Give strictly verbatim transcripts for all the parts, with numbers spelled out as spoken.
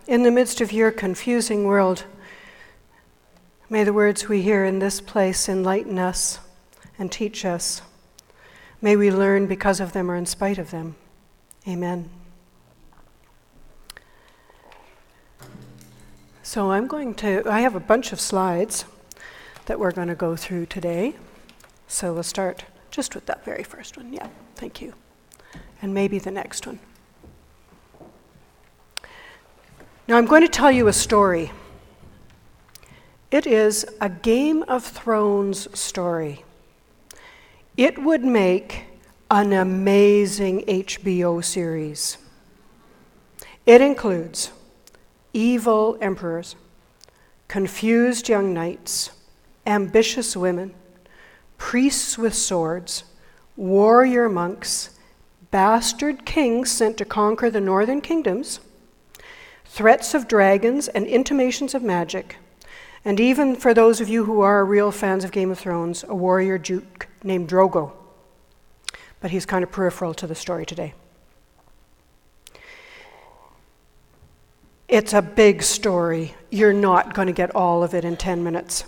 in the midst of your confusing world, may the words we hear in this place enlighten us and teach us. May we learn because of them or in spite of them. Amen. So I'm going to, I have a bunch of slides that we're going to go through today. So we'll start just with that very first one. Yeah, thank you. And maybe the next one. Now I'm going to tell you a story. It is a Game of Thrones story. It would make an amazing H B O series. It includes evil emperors, confused young knights, ambitious women, priests with swords, warrior monks, bastard kings sent to conquer the northern kingdoms, threats of dragons and intimations of magic, and even for those of you who are real fans of Game of Thrones, a warrior duke named Drogo. But he's kind of peripheral to the story today. It's a big story. You're not going to get all of it in ten minutes.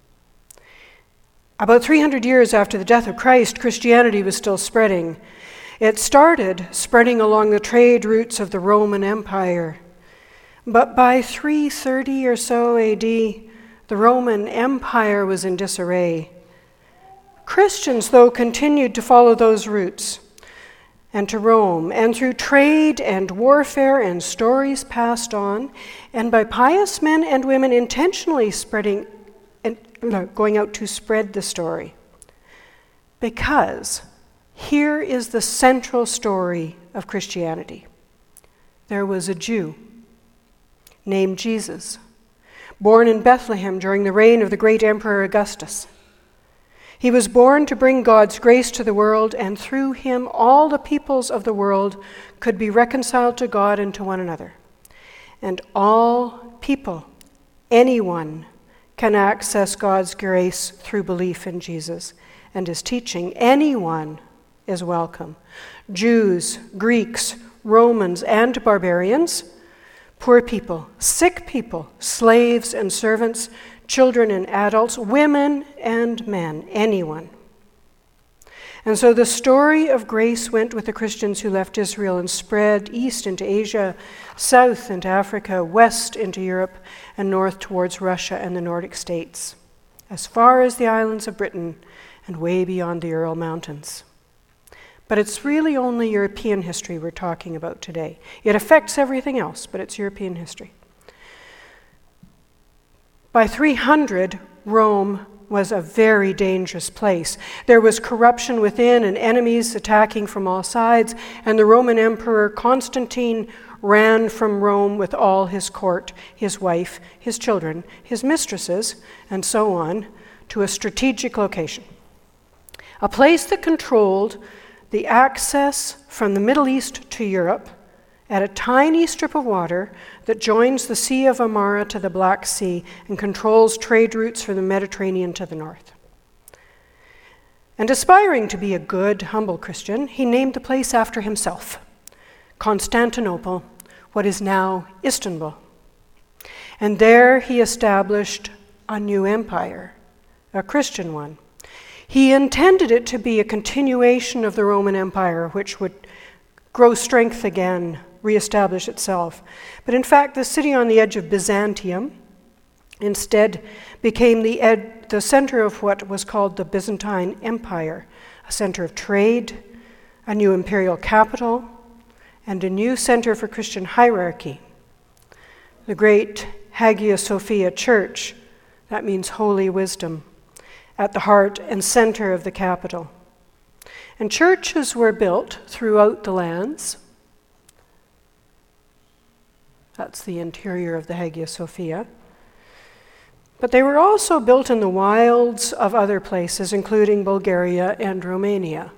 About three hundred years after the death of Christ, Christianity was still spreading. It started spreading along the trade routes of the Roman Empire. But by three thirty or so A D, the Roman Empire was in disarray. Christians, though, continued to follow those routes and to Rome, and through trade and warfare and stories passed on, and by pious men and women intentionally spreading and going out to spread the story. Because here is the central story of Christianity. There was a Jew named Jesus, born in Bethlehem during the reign of the great Emperor Augustus. He was born to bring God's grace to the world, and through him all the peoples of the world could be reconciled to God and to one another. And all people, anyone, can access God's grace through belief in Jesus and his teaching. Anyone is welcome. Jews, Greeks, Romans, and barbarians, poor people, sick people, slaves and servants, children and adults, women and men, anyone. And so the story of grace went with the Christians who left Israel and spread east into Asia, south into Africa, west into Europe, and north towards Russia and the Nordic states, as far as the islands of Britain and way beyond the Ural Mountains. But it's really only European history we're talking about today. It affects everything else, but it's European history. By three hundred, Rome was a very dangerous place. There was corruption within and enemies attacking from all sides, and the Roman Emperor Constantine ran from Rome with all his court, his wife, his children, his mistresses, and so on, to a strategic location. A place that controlled the access from the Middle East to Europe at a tiny strip of water that joins the Sea of Amara to the Black Sea and controls trade routes from the Mediterranean to the north. And aspiring to be a good, humble Christian, he named the place after himself, Constantinople, what is now Istanbul. And there he established a new empire, a Christian one. He intended it to be a continuation of the Roman Empire, which would grow strength again, reestablish itself. But in fact, the city on the edge of Byzantium instead became the, ed- the center of what was called the Byzantine Empire, a center of trade, a new imperial capital, and a new center for Christian hierarchy. The great Hagia Sophia Church, that means holy wisdom, at the heart and center of the capital. And churches were built throughout the lands. That's the interior of the Hagia Sophia. But they were also built in the wilds of other places, including Bulgaria and Romania,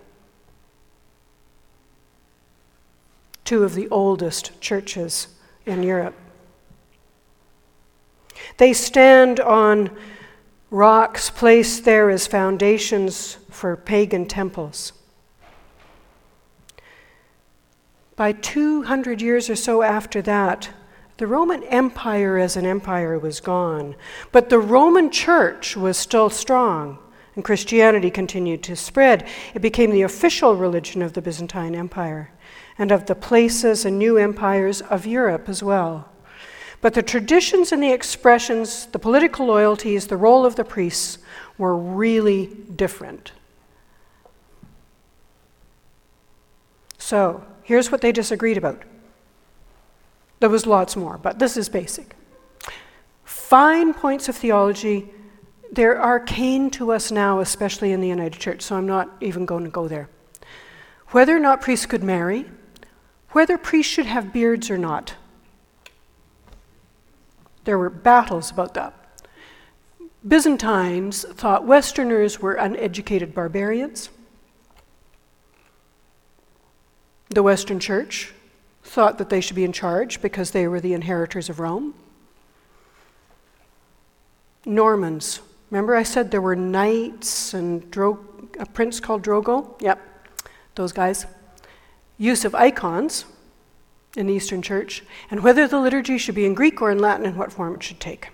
two of the oldest churches in Europe. They stand on rocks placed there as foundations for pagan temples. By two hundred years or so after that, The Roman Empire as an empire was gone, but the Roman Church was still strong, and Christianity continued to spread. It became the official religion of the Byzantine Empire and of the places and new empires of Europe as well. But the traditions and the expressions, the political loyalties, the role of the priests were really different. So, here's what they disagreed about. There was lots more, but this is basic. Fine points of theology, they're arcane to us now, especially in the United Church, so I'm not even going to go there. Whether or not priests could marry, whether priests should have beards or not. There were battles about that. Byzantines thought Westerners were uneducated barbarians. The Western Church thought that they should be in charge because they were the inheritors of Rome. Normans. Remember I said there were knights and Dro- a prince called Drogo? Yep, those guys. Use of icons in the Eastern Church, and whether the liturgy should be in Greek or in Latin and what form it should take.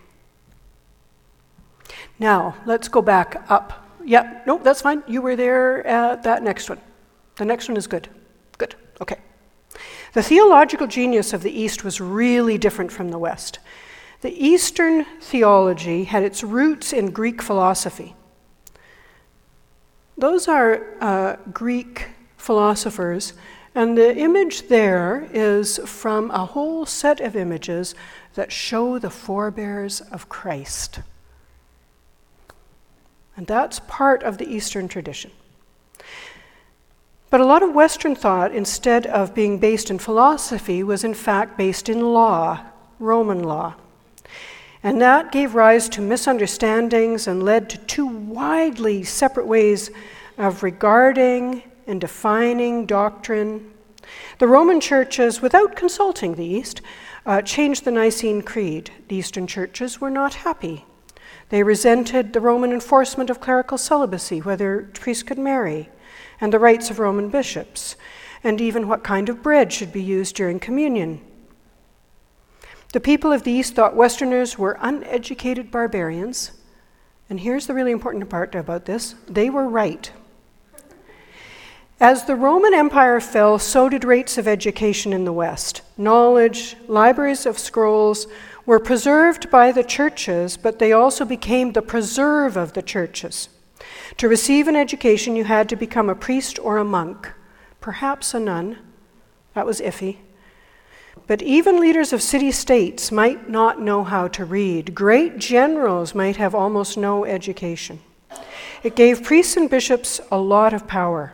Now, let's go back up. Yep, nope, that's fine. You were there at that next one. The next one is good. Good, okay. The theological genius of the East was really different from the West. The Eastern theology had its roots in Greek philosophy. Those are uh, Greek philosophers, and the image there is from a whole set of images that show the forebears of Christ. And that's part of the Eastern tradition. But a lot of Western thought, instead of being based in philosophy, was in fact based in law, Roman law. And that gave rise to misunderstandings and led to two widely separate ways of regarding and defining doctrine. The Roman churches, without consulting the East, uh, changed the Nicene Creed. The Eastern churches were not happy. They resented the Roman enforcement of clerical celibacy, whether priests could marry, and the rights of Roman bishops, and even what kind of bread should be used during communion. The people of the East thought Westerners were uneducated barbarians, and here's the really important part about this: they were right. As the Roman Empire fell, so did rates of education in the West. Knowledge, libraries of scrolls were preserved by the churches, but they also became the preserve of the churches. To receive an education, you had to become a priest or a monk, perhaps a nun. That was iffy. But even leaders of city-states might not know how to read. Great generals might have almost no education. It gave priests and bishops a lot of power.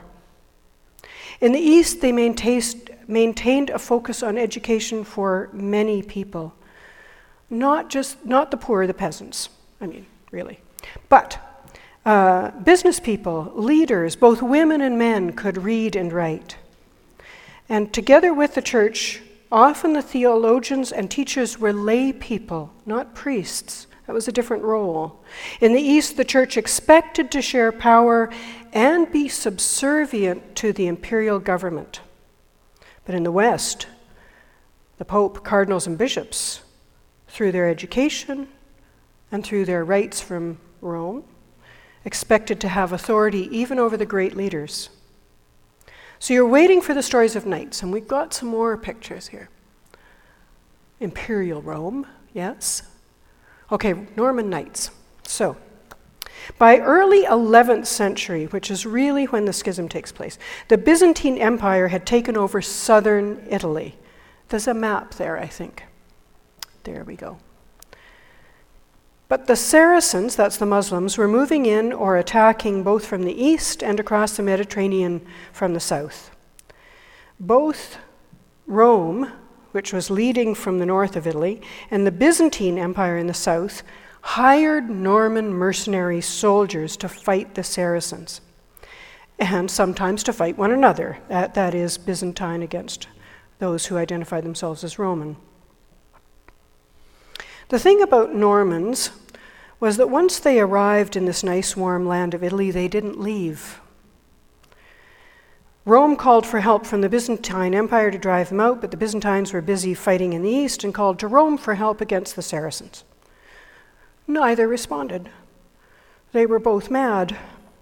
In the East, they maintained a focus on education for many people. Not just, not the poor, the peasants, I mean, really. But uh, business people, leaders, both women and men could read and write. And together with the church, often the theologians and teachers were lay people, not priests. That was a different role. In the East, the church expected to share power and be subservient to the imperial government. But in the West, the Pope, cardinals, and bishops, through their education and through their rights from Rome, expected to have authority even over the great leaders. So you're waiting for the stories of knights, and we've got some more pictures here. Imperial Rome, yes. Okay, Norman knights. So, by early eleventh century, which is really when the schism takes place, the Byzantine Empire had taken over southern Italy. There's a map there, I think. There we go. But the Saracens, that's the Muslims, were moving in or attacking both from the east and across the Mediterranean from the south. Both Rome, which was leading from the north of Italy, and the Byzantine Empire in the south, hired Norman mercenary soldiers to fight the Saracens, and sometimes to fight one another. That, that is, Byzantine against those who identify themselves as Roman. The thing about Normans was that once they arrived in this nice warm land of Italy, they didn't leave. Rome called for help from the Byzantine Empire to drive them out, but the Byzantines were busy fighting in the east and called to Rome for help against the Saracens. Neither responded. They were both mad.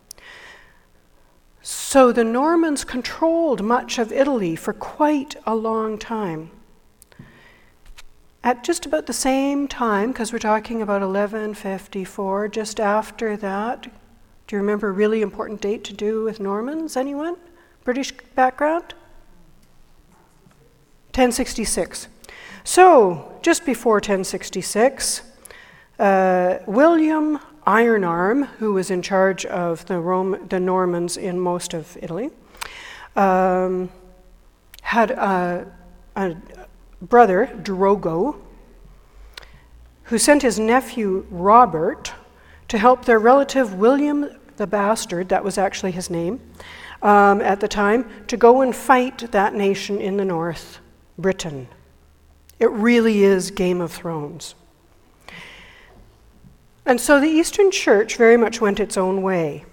So the Normans controlled much of Italy for quite a long time. At just about the same time, because we're talking about eleven fifty-four, just after that, do you remember a really important date to do with Normans? Anyone? British background? ten sixty-six. So, just before ten sixty-six, uh, William Ironarm, who was in charge of the, Rome, the Normans in most of Italy, um, had a, a brother, Drogo, who sent his nephew Robert to help their relative William the Bastard, that was actually his name, um, at the time, to go and fight that nation in the north, Britain. It really is Game of Thrones. And so the Eastern Church very much went its own way.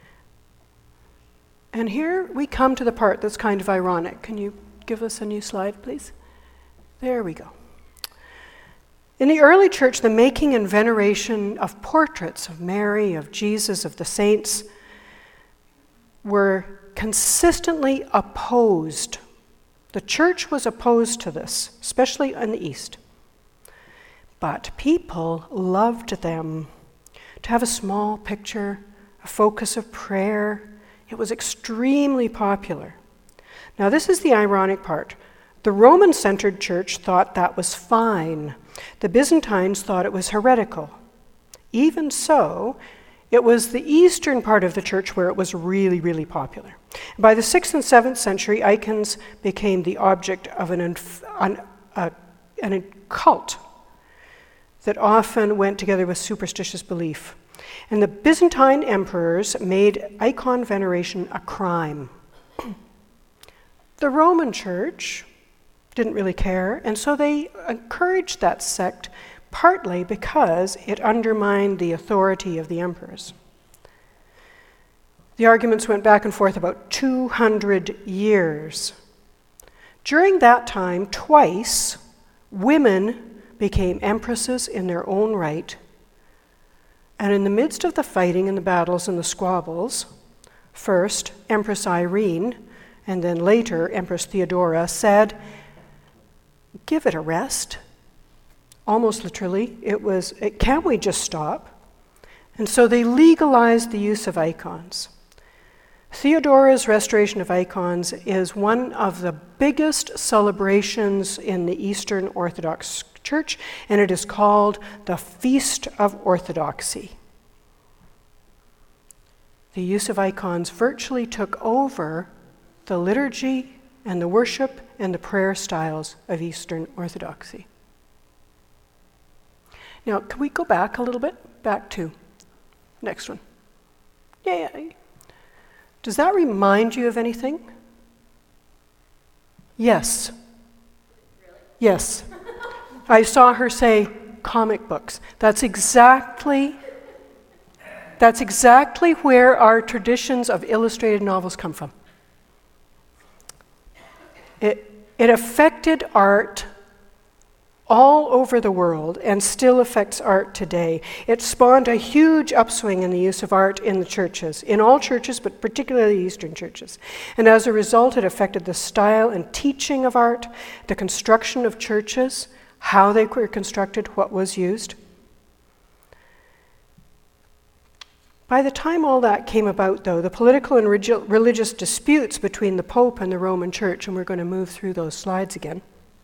And here we come to the part that's kind of ironic. Can you give us a new slide, please? There we go. In the early church, the making and veneration of portraits of Mary, of Jesus, of the saints were consistently opposed. The church was opposed to this, especially in the East. But people loved them. To have a small picture, a focus of prayer, it was extremely popular. Now, this is the ironic part. The Roman-centered church thought that was fine. The Byzantines thought it was heretical. Even so, it was the eastern part of the church where it was really, really popular. By the sixth and seventh century, icons became the object of an, inf- an, uh, an cult that often went together with superstitious belief. And the Byzantine emperors made icon veneration a crime. The Roman Church didn't really care, and so they encouraged that sect partly because it undermined the authority of the emperors. The arguments went back and forth about two hundred years. During that time, twice, women became empresses in their own right, and in the midst of the fighting and the battles and the squabbles, first Empress Irene, and then later Empress Theodora, said, "Give it a rest." Almost literally, it was, can't we just stop? And so they legalized the use of icons. Theodora's restoration of icons is one of the biggest celebrations in the Eastern Orthodox Church, and it is called the Feast of Orthodoxy. The use of icons virtually took over the liturgy and the worship and the prayer styles of Eastern Orthodoxy. Now, can we go back a little bit? Back to next one. Yeah, yeah. Does that remind you of anything? Yes. Really? Yes. I saw her say comic books. That's exactly that's exactly where our traditions of illustrated novels come from. It it affected art all over the world and still affects art today. It spawned a huge upswing in the use of art in the churches, in all churches, but particularly Eastern churches. And as a result, it affected the style and teaching of art, the construction of churches, how they were constructed, what was used. By the time all that came about, though, the political and regi- religious disputes between the Pope and the Roman Church, and we're going to move through those slides again.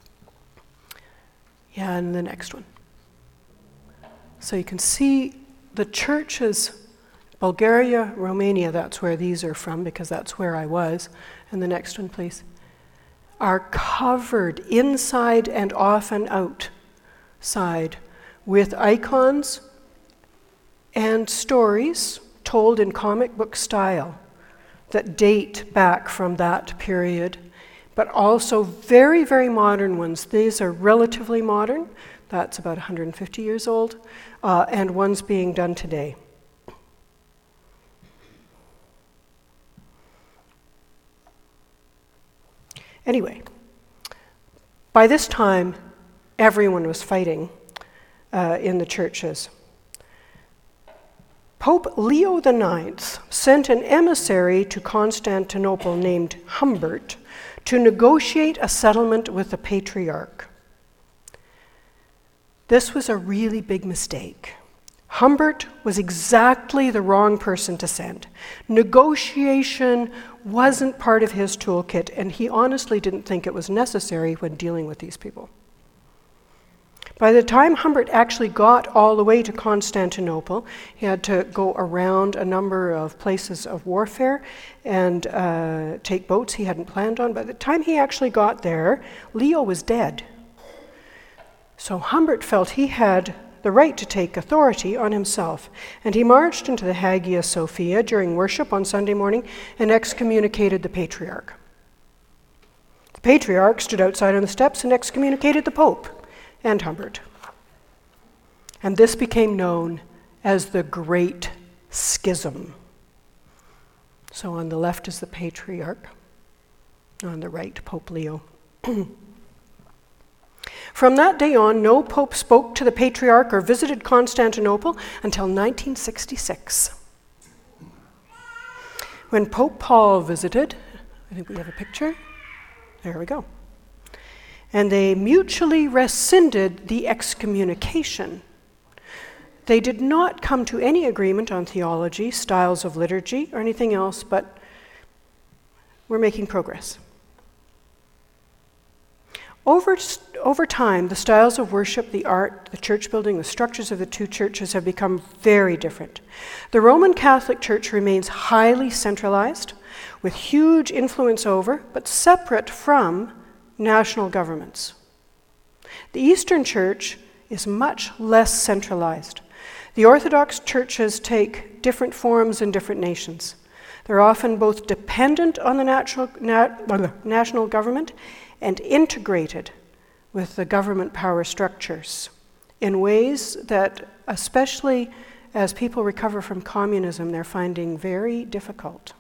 Yeah, and the next one. So you can see the churches, Bulgaria, Romania, that's where these are from because that's where I was. And the next one, please. Are covered inside and often outside with icons and stories told in comic book style that date back from that period, but also very, very modern ones. These are relatively modern. That's about one hundred fifty years old, uh, and ones being done today. Anyway, by this time, everyone was fighting uh, in the churches. Pope Leo the Ninth sent an emissary to Constantinople named Humbert to negotiate a settlement with the Patriarch. This was a really big mistake. Humbert was exactly the wrong person to send. Negotiation wasn't part of his toolkit, and he honestly didn't think it was necessary when dealing with these people. By the time Humbert actually got all the way to Constantinople, he had to go around a number of places of warfare and uh, take boats he hadn't planned on. By the time he actually got there, Leo was dead. So Humbert felt he had the right to take authority on himself, and he marched into the Hagia Sophia during worship on Sunday morning and excommunicated the Patriarch. The Patriarch stood outside on the steps and excommunicated the Pope and Humbert. And this became known as the Great Schism. So on the left is the Patriarch, on the right, Pope Leo. From that day on, no pope spoke to the Patriarch or visited Constantinople until nineteen sixty-six. When Pope Paul visited, I think we have a picture. There we go. And they mutually rescinded the excommunication. They did not come to any agreement on theology, styles of liturgy, or anything else, but we're making progress. Over, over time, the styles of worship, the art, the church building, the structures of the two churches have become very different. The Roman Catholic Church remains highly centralized, with huge influence over, but separate from, national governments. The Eastern Church is much less centralized. The Orthodox churches take different forms in different nations. They're often both dependent on the natural, na- national government and integrated with the government power structures in ways that, especially as people recover from communism, they're finding very difficult.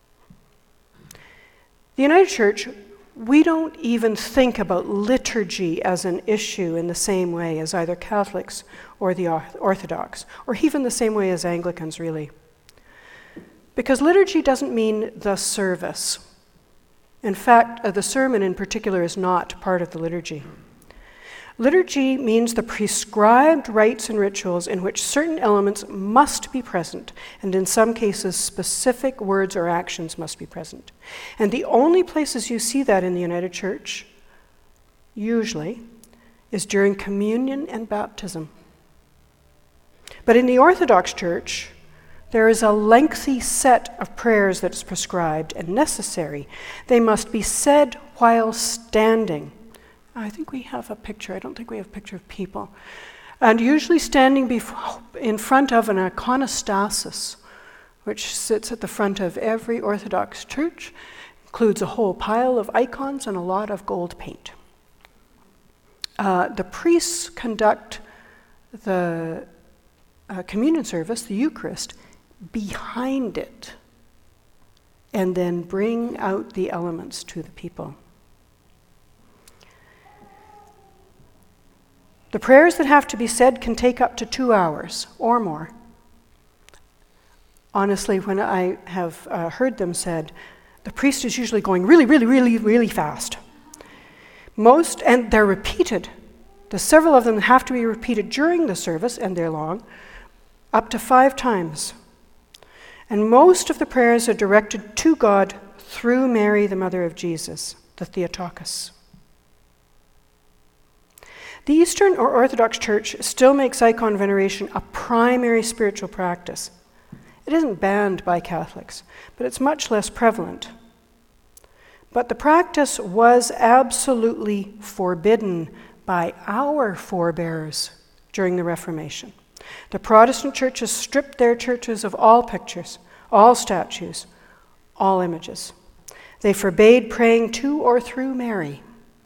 The United Church, we don't even think about liturgy as an issue in the same way as either Catholics or the Orthodox, or even the same way as Anglicans, really. Because liturgy doesn't mean the service. In fact, uh, the sermon in particular is not part of the liturgy. Liturgy means the prescribed rites and rituals in which certain elements must be present, and in some cases, specific words or actions must be present. And the only places you see that in the United Church, usually, is during communion and baptism. But in the Orthodox Church, there is a lengthy set of prayers that is prescribed and necessary. They must be said while standing. I think we have a picture. I don't think we have a picture of people. And usually standing before, in front of an iconostasis, which sits at the front of every Orthodox church, includes a whole pile of icons and a lot of gold paint. Uh, the priests conduct the uh, communion service, the Eucharist, behind it, and then bring out the elements to the people. The prayers that have to be said can take up to two hours or more. Honestly, when I have uh, heard them said, the priest is usually going really, really, really, really fast. Most, and they're repeated. The several of them have to be repeated during the service, and they're long, up to five times. And most of the prayers are directed to God through Mary, the mother of Jesus, the Theotokos. The Eastern or Orthodox Church still makes icon veneration a primary spiritual practice. It isn't banned by Catholics, but it's much less prevalent. But the practice was absolutely forbidden by our forebears during the Reformation. The Protestant churches stripped their churches of all pictures, all statues, all images. They forbade praying to or through Mary.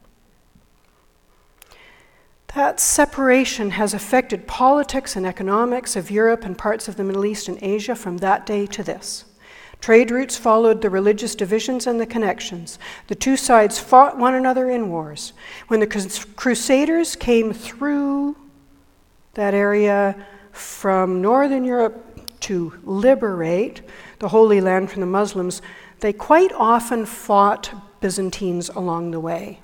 That separation has affected politics and economics of Europe and parts of the Middle East and Asia from that day to this. Trade routes followed the religious divisions and the connections. The two sides fought one another in wars. When the Crusaders came through that area from Northern Europe to liberate the Holy Land from the Muslims, they quite often fought Byzantines along the way.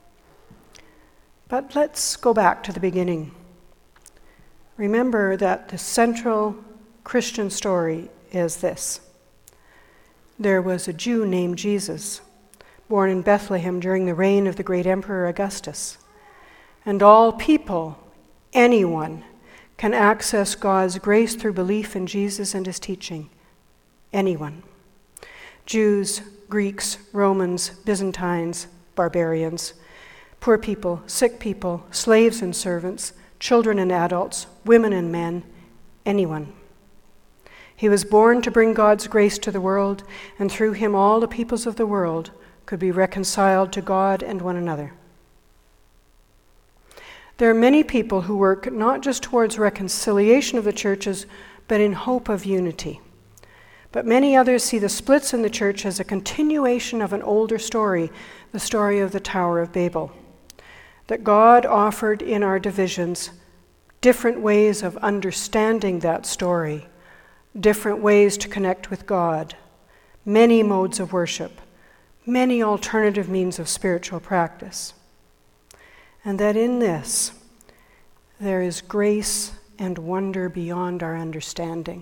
But let's go back to the beginning. Remember that the central Christian story is this. There was a Jew named Jesus, born in Bethlehem during the reign of the great Emperor Augustus. And all people, anyone, can access God's grace through belief in Jesus and his teaching. Anyone. Jews, Greeks, Romans, Byzantines, barbarians, poor people, sick people, slaves and servants, children and adults, women and men, anyone. He was born to bring God's grace to the world, and through him all the peoples of the world could be reconciled to God and one another. There are many people who work not just towards reconciliation of the churches, but in hope of unity. But many others see the splits in the church as a continuation of an older story, the story of the Tower of Babel. That God offered in our divisions different ways of understanding that story, different ways to connect with God, many modes of worship, many alternative means of spiritual practice. And that in this, there is grace and wonder beyond our understanding.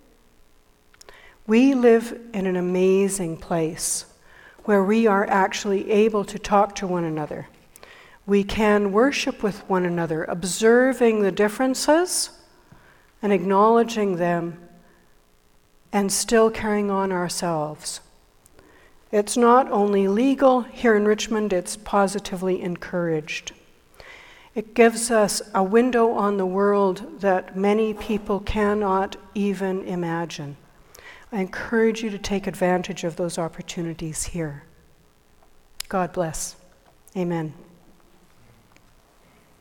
We live in an amazing place where we are actually able to talk to one another. We can worship with one another, observing the differences and acknowledging them, and still carrying on ourselves. It's not only legal here in Richmond, it's positively encouraged. It gives us a window on the world that many people cannot even imagine. I encourage you to take advantage of those opportunities here. God bless. Amen.